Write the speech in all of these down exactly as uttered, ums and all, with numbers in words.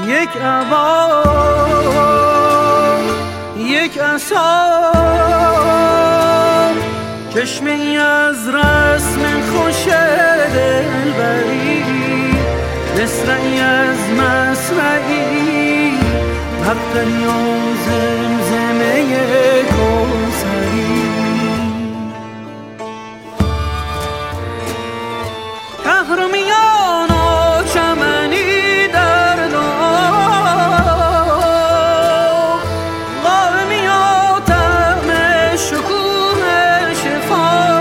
یک عبا یک عصا چشمه از رسم خوش دلبری مصرعی از مصرعی مقتلی و زمزمه کوثری تهرمیان و چمنی در دام قائمی و طعم شکوه شفا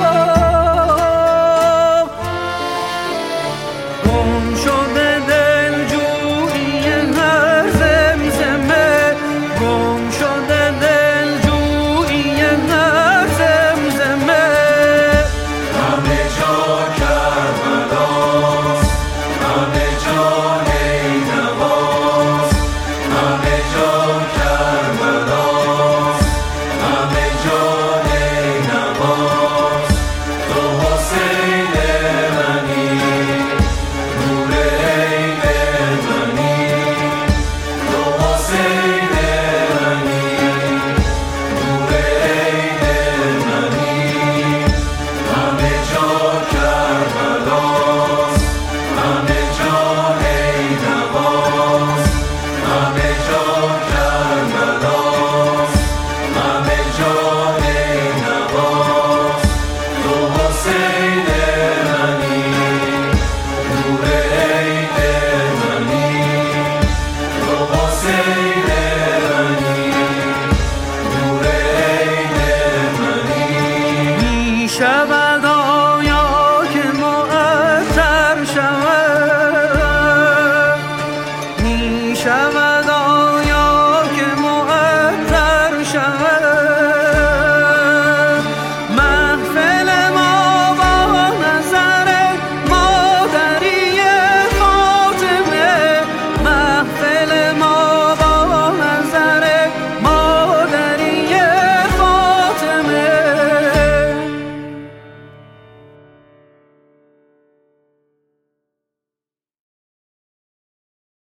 گم شده دلجویی هر زمزمه گم شده دلجویی هر زمزمه همه جا کربلاست همه جا نیدواست همه جا کربلاست همه جا نیدواست تو حسین منی نور عین منی تو حسین منی نور عین منی همه جا کربلاست همه جا نیدواست همه جا کربلاست همه جا نیدواست تو حسین منی نور عین منی تو حسین منی نور عین منی می شود